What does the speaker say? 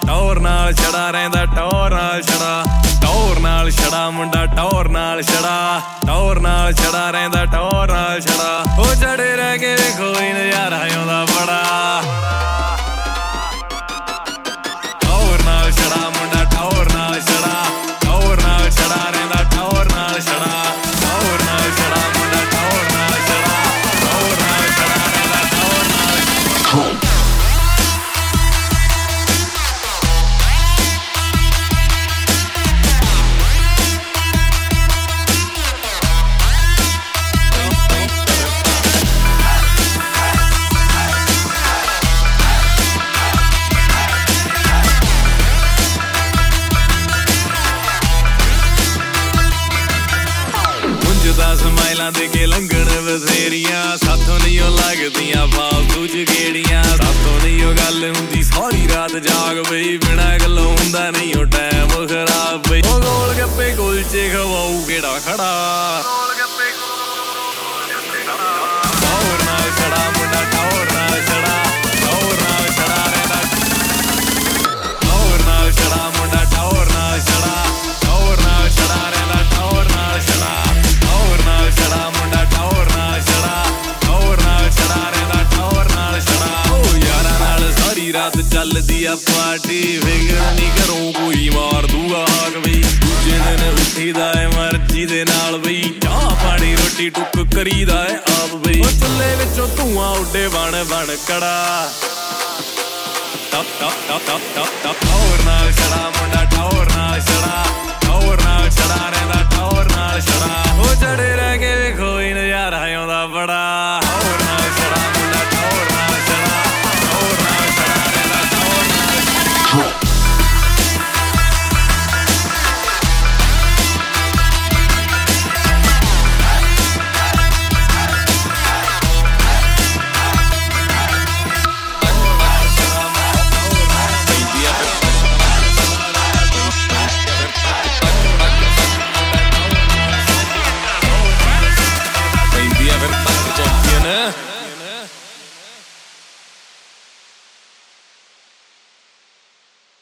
ਟੌਰ ਨਾਲ ਛੜਾ ਰਹਿੰਦਾ ਟੌਰ ਨਾਲ ਛੜਾ ਟੌਰ ਨਾਲ ਛੜਾ ਮੁੰਡਾ ਟੌਰ ਨਾਲ ਛੜਾ ਟੌਰ ਨਾਲ ਛੜਾ ਰਹਿੰਦਾ ਟੌਰ ਨਾਲ ਛੜਾ ਉਹ ਛੜੇ ਰਹਿ ਕੇ ਵੇਖੋ ਹੀ ਨਜ਼ਾਰਾ ਆਉਂਦਾ ਬੜਾ ਟੌਰ ਨਾਲ ਛੜਾ ਮੁੰਡਾ ਟੌਰ ਨਾਲ ਛੜਾ ਟੌਰ ਨਾਲ ਛੜਾ ਰਹਿੰਦਾ ਟੌਰ ਨਾਲ ਛੜਾ ਟੌਰ ਨਾਲ ਛੜਾ ਮੁੰਡਾ ਟੌਰ ਨਾਲ ਛੜਾ ਟੌਰ ਨਾਲ ਛੜਾ ਰਹਿੰਦਾ ਟੌਰ ਨਾਲ ਸਮਾਈਲਾਂ ਦੇ ਕੇ ਲੰਘਣ ਬਥੇਰੀਆਂ ਸਾਥੋਂ ਨਹੀਂ ਉਹ ਲੱਗਦੀਆਂ ਫਾਲਤੂ ਚ ਗੇੜੀਆਂ ਸਾਥੋਂ ਨਹੀਂ ਉਹ ਗੱਲ ਹੁੰਦੀ ਸਾਰੀ ਰਾਤ ਜਾਗ ਬਈ ਬਿਨਾਂ ਗੱਲੋਂ ਹੁੰਦਾ ਨਹੀਂ ਉਹ ਟਾਈਮ ਖਰਾਬ ਬਈ ਉਹ ਗੋਲ ਗੱਪੇ ਕੁਲਚੇ ਖਵਾਊ ਕਿਹੜਾ ਖੜਾ ਟੌਰ ਨਾਲ ਛੜਾ ਮੁੰਡਾ ਟੌਰ ਨਾਲ ਛੜਾ ਟੌਰ ਨਾਲ ਛੜਾ ਰਹਿੰਦਾ ਟੌਰ ਨਾਲ ਛੜਾ ਮੁੰਡਾ ਟੌਰ ਨਾਲ ਛੜਾ ਟੌਰ ਨਾਲ ਛੜਾ ਰਹਿੰਦਾ ਟੌਰ ਨਾਲ ਛੜਾ ਛੜਾ ਮੁੰਡਾ ਟੌਰ ਨਾਲ ਛੜਾ ਟੌਰ ਨਾਲ ਛੜਾ ਰਹਿੰਦਾ ਟੌਰ ਨਾਲ ਛੜਾ ਉਹ ਯਾਰਾਂ ਨਾਲ ਸਾਰੀ ਰਾਤ ਚੱਲਦੀ ਆ ਪਾਰਟੀ ਫਿਕਰ ਨਹੀਂ ਘਰੋਂ ਕੋਈ ਮਾਰ ਦੂਗਾ ਹਾਕ ਬਈ ਦੂਜੇ ਦਿਨ ਉੱਠੀਦਾ ਏ ਮਰਜ਼ੀ ਦੇ ਨਾਲ ਬਈ ਚਾਹ ਪਾਣੀ ਰੋਟੀ ਟੁੱਕ ਕਰੀਦਾ ਏ ਆਪ ਬਈ ਉਹ ਚੁੱਲ੍ਹੇ ਵਿੱਚੋਂ ਧੂਆਂ ਉੱਡੇ ਬਣ ਬਣ ਕੜਾ ਟੌਰ ਨਾਲ ਛੜਾ ਮੁੰਡਾ